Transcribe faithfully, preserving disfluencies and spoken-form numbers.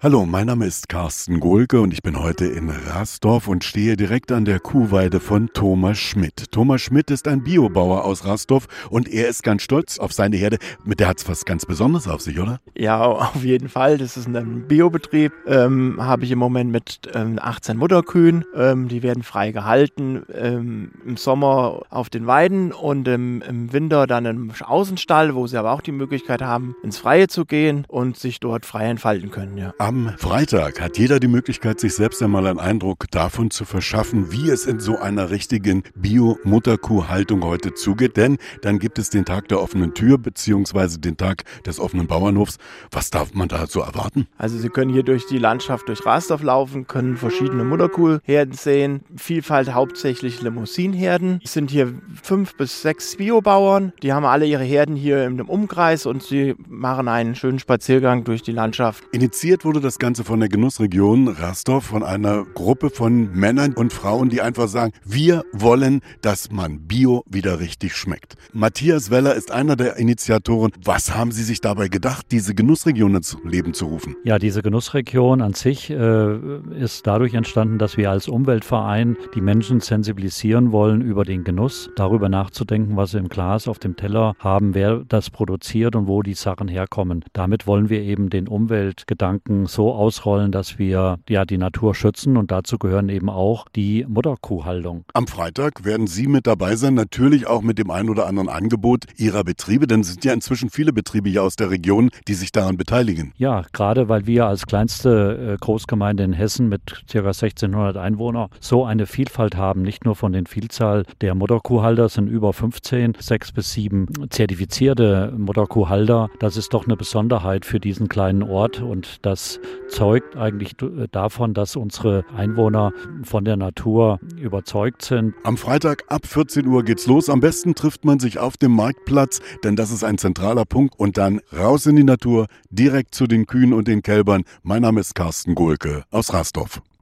Hallo, mein Name ist Carsten Gohlke und ich bin heute in Rasdorf und stehe direkt an der Kuhweide von Thomas Schmidt. Thomas Schmidt ist ein Biobauer aus Rasdorf und er ist ganz stolz auf seine Herde. Mit der hat es was ganz Besonderes auf sich, oder? Ja, auf jeden Fall. Das ist ein Biobetrieb. Ähm, habe ich im Moment mit ähm, achtzehn Mutterkühen. Ähm, die werden frei gehalten. Ähm, Im Sommer auf den Weiden und im, im Winter dann im Außenstall, wo sie aber auch die Möglichkeit haben, ins Freie zu gehen und sich dort frei entfalten können. Ja. Am Freitag hat jeder die Möglichkeit, sich selbst einmal einen Eindruck davon zu verschaffen, wie es in so einer richtigen Bio-Mutterkuhhaltung heute zugeht. Denn dann gibt es den Tag der offenen Tür beziehungsweise den Tag des offenen Bauernhofs. Was darf man da so erwarten? Also Sie können hier durch die Landschaft durch Rasdorf laufen, können verschiedene Mutterkuhherden sehen. Vielfalt hauptsächlich Limousinenherden. Es sind hier fünf bis sechs Biobauern. Die haben alle ihre Herden hier im Umkreis und sie machen einen schönen Spaziergang durch die Landschaft. Initiiert wurde das Ganze von der Genussregion Rasdorf, von einer Gruppe von Männern und Frauen, die einfach sagen, wir wollen, dass man Bio wieder richtig schmeckt. Matthias Weller ist einer der Initiatoren. Was haben Sie sich dabei gedacht, diese Genussregion ins Leben zu rufen? Ja, diese Genussregion an sich äh, ist dadurch entstanden, dass wir als Umweltverein die Menschen sensibilisieren wollen über den Genuss, darüber nachzudenken, was sie im Glas auf dem Teller haben, wer das produziert und wo die Sachen herkommen. Damit wollen wir eben den Umweltgedanken so ausrollen, dass wir ja die Natur schützen und dazu gehören eben auch die Mutterkuhhaltung. Am Freitag werden Sie mit dabei sein, natürlich auch mit dem ein oder anderen Angebot Ihrer Betriebe, denn es sind ja inzwischen viele Betriebe hier aus der Region, die sich daran beteiligen. Ja, gerade weil wir als kleinste Großgemeinde in Hessen mit ca. sechzehnhundert Einwohnern so eine Vielfalt haben, nicht nur von den Vielzahl der Mutterkuhhalter, sind über fünfzehn, sechs bis sieben zertifizierte Mutterkuhhalter. Das ist doch eine Besonderheit für diesen kleinen Ort und das zeugt eigentlich davon, dass unsere Einwohner von der Natur überzeugt sind. Am Freitag ab vierzehn Uhr geht's los. Am besten trifft man sich auf dem Marktplatz, denn das ist ein zentraler Punkt. Und dann raus in die Natur, direkt zu den Kühen und den Kälbern. Mein Name ist Carsten Gohlke aus Rasdorf.